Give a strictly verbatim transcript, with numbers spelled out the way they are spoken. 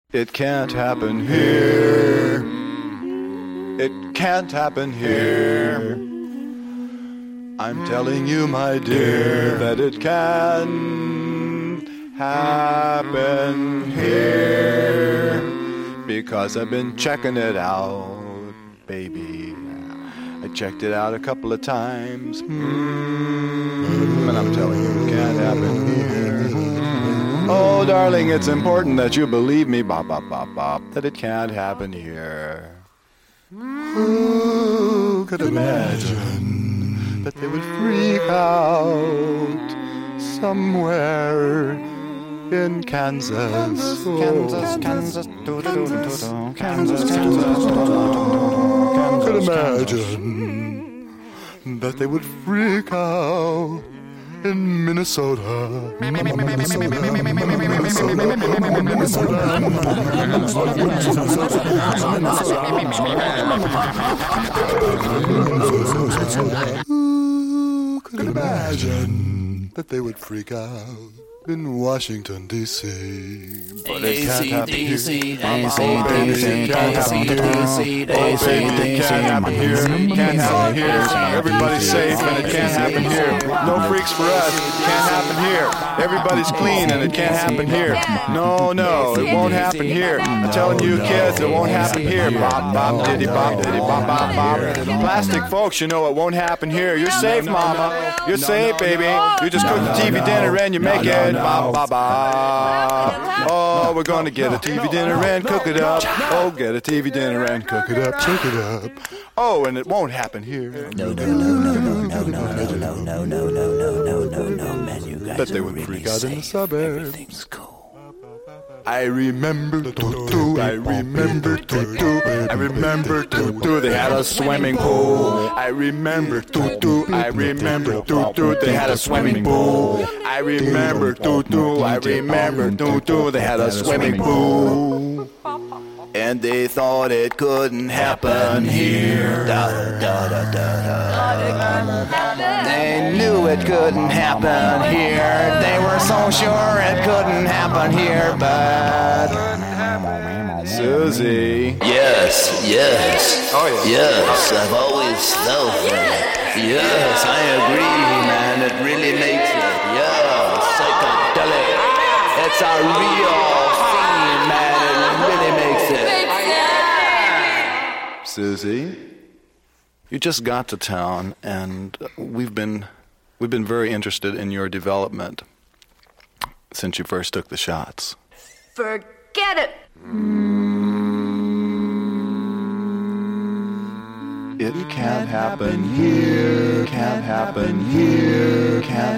It can't happen here. It can't happen here. I'm telling you, my dear, that it can happen here. Because I've been checking it out, baby. I checked it out a couple of times. Mm, and I'm telling you, it can't happen here. Oh, darling, it's important that you believe me, bop, bop, bop, bop, that it can't happen here. Who could imagine that they would freak out somewhere in Kansas? Oh, Kansas, Kansas, do, do, do, do, do. Kansas, Kansas, do, do, do, do. Could imagine that they would freak out in Minnesota. Minnesota. Who could imagine that they would freak out in Washington, D C But it can't happen here. Oh, baby, it can't happen here. Oh, baby, it can't happen here. It can't happen here. Everybody's safe and it can't happen here. No freaks for us. It can't happen here. Everybody's clean and it can't happen here. No, no, it won't happen here. I'm telling you kids, it won't happen here. Bop, bop, diddy, bop, diddy, bop, bop, bop. Plastic folks, you know it won't happen here. You're safe, mama. You're safe, baby. You just cook the T V dinner and you make it. Ba, ba, ba. Oh, we're gonna get a T V dinner and cook it up. Oh, get a T V dinner and cook it up, cook it up. Oh, and it won't happen here. No, no, no, no, no, no, no, no, no, no, no, no, no, no, no, no, man, you guys that they are would really freak out in the safe. suburbs. Everything's cool. I remember Tutu, I remember Tutu, I remember Tutu, they had a swimming pool. I remember Tutu, I remember Tutu, they had a swimming pool. I remember Tutu, I remember Tutu, they had a swimming pool. And they thought it couldn't happen here. Da, da, da, da, da. They knew it couldn't happen here. They were so sure it couldn't happen here, but Susie. Yes, yes. Oh, yeah. Yes, I've always felt that. Yes, I agree, man. It really makes it. Yeah, psychedelic. It's a real thing, man. It really makes it. Susie, you just got to town, and we've been we've been very interested in your development since you first took the shots. Forget it. It can't happen here, can't happen here, can't